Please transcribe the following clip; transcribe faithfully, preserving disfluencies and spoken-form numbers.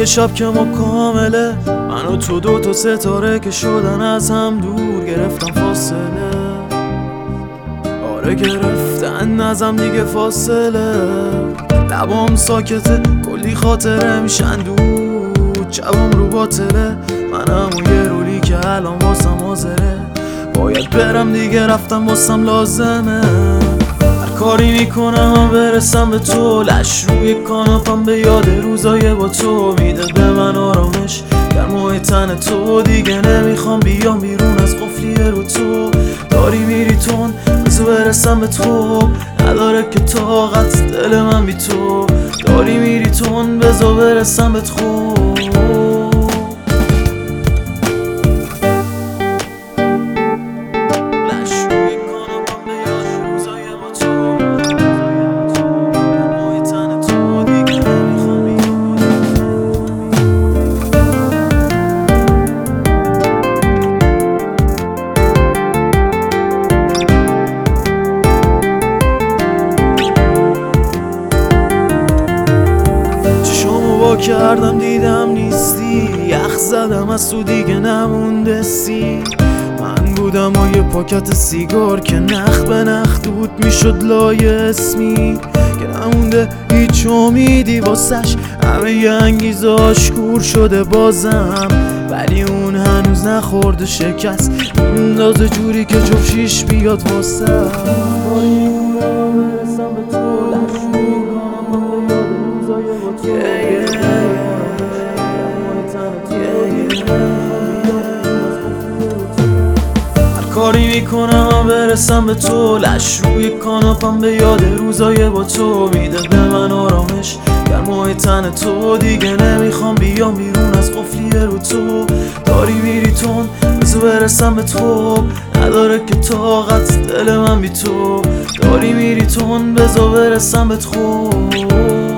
یه شب که ما کامله، من و تو دو تا ستاره که شدن از هم دور، گرفتم فاصله. آره گرفتن ازم دیگه فاصله. لبام ساکته، کلی خاطره میشن دود، جوام رو باطله. منم و یه رولی که الان واسم حاضره، باید برم دیگه، رفتم واسم لازمه. هر کاری میکنم من برسم به تو، لش روی کاناپم به یاد روزای با تو میده به من آرامش. گرمای تن تو دیگه نمیخوام بیام بیرون از قفلی رو تو. داری میری تون بزو برسم به تو، نداره که طاقت دل من بی تو. داری میری تون بزو برسم به تو. کردم دیدم نیستی، یخ زدم از تو دیگه نمونده سی. من بودم و یه پاکت سیگار که نخ به نخ دود میشد لای اسمی، که نمونده هیچ امیدی واسش، همه ی انگیزاش کور شده بازم. ولی اون هنوز نخورده شکست، میندازه جوری که جفشیش بیاد واسه. کاری میکنم من برسم به تو، لش روی کاناپم به یاد روزای با تو میده به من آرامش. گرمای تن تو دیگه نمیخوام بیام بیرون از قفلی رو تو. داری میری تون بزو برسم به تو، نداره که طاقت دل من بی تو. داری میری تون بزو برسم به تو.